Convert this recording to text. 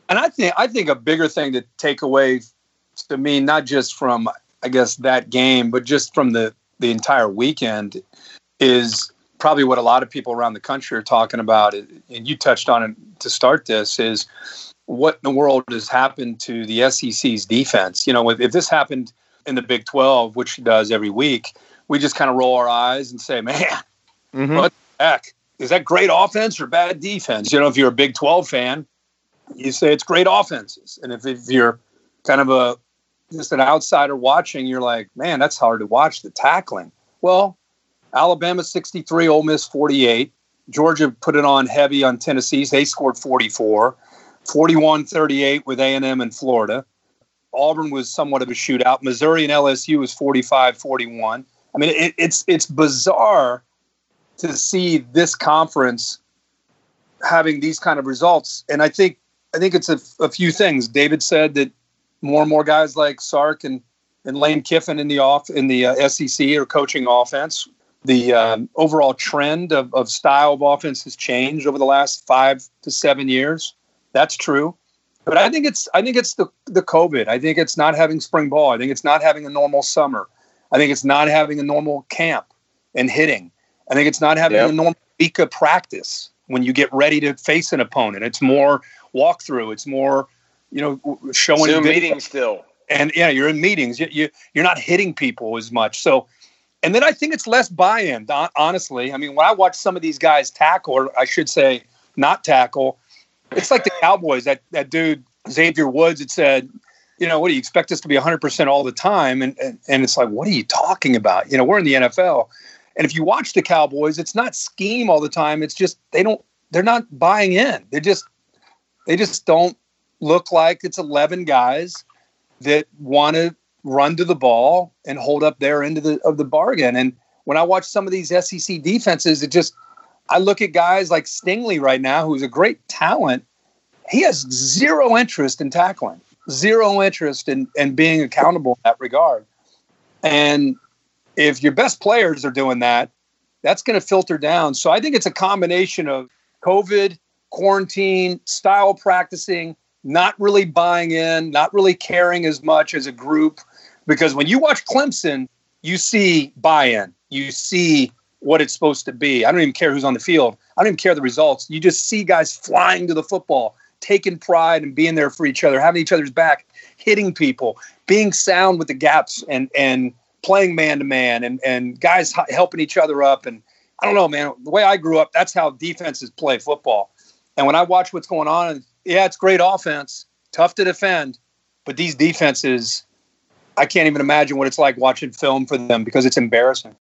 And I think a bigger thing to take away to me, not just from, I guess, that game, but just from the entire weekend, is probably what a lot of people around the country are talking about. And you touched on it to start this, is what in the world has happened to the SEC's defense. You know, if this happened in the Big 12, which it does every week, we just kind of roll our eyes and say, man, what the heck? Is that great offense or bad defense? You know, if you're a Big 12 fan, you say it's great offenses. And if you're kind of just an outsider watching, you're like, man, that's hard to watch, the tackling. Well, Alabama 63, Ole Miss 48. Georgia put it on heavy on Tennessee. They scored 44. 41-38 with A&M and Florida. Auburn was somewhat of a shootout. Missouri and LSU was 45-41. I mean, it's bizarre to see this conference having these kind of results. And I think it's a few things. David said that more and more guys like Sark and Lane Kiffin in the SEC are coaching offense. The overall trend of style of offense has changed over the last 5 to 7 years. That's true. But I think it's the COVID. I think it's not having spring ball. I think it's not having a normal summer. I think it's not having a normal camp and hitting. I think it's not having a normal week of practice when you get ready to face an opponent. It's more walkthrough. It's more, showing Zoom meetings still. And yeah, you're in meetings. You're not hitting people as much. So, and then I think it's less buy-in, honestly. I mean, when I watch some of these guys tackle, or I should say not tackle, it's like the Cowboys, that dude, Xavier Woods, had said, what do you expect us to be 100% all the time? And it's like, what are you talking about? We're in the NFL. And if you watch the Cowboys, it's not scheme all the time. It's just, they're not buying in. They just don't look like it's 11 guys that want to run to the ball and hold up their end of the bargain. And when I watch some of these SEC defenses, I look at guys like Stingley right now, who's a great talent. He has zero interest in tackling, zero interest in being accountable in that regard. And if your best players are doing that, that's going to filter down. So I think it's a combination of COVID, quarantine, style practicing, not really buying in, not really caring as much as a group. Because when you watch Clemson, you see buy-in. You see what it's supposed to be. I don't even care who's on the field. I don't even care the results. You just see guys flying to the football, taking pride and being there for each other, having each other's back, hitting people, being sound with the gaps and playing man-to-man and guys helping each other up. And I don't know, man, the way I grew up, that's how defenses play football. And when I watch what's going on, yeah, it's great offense, tough to defend, but these defenses, I can't even imagine what it's like watching film for them because it's embarrassing.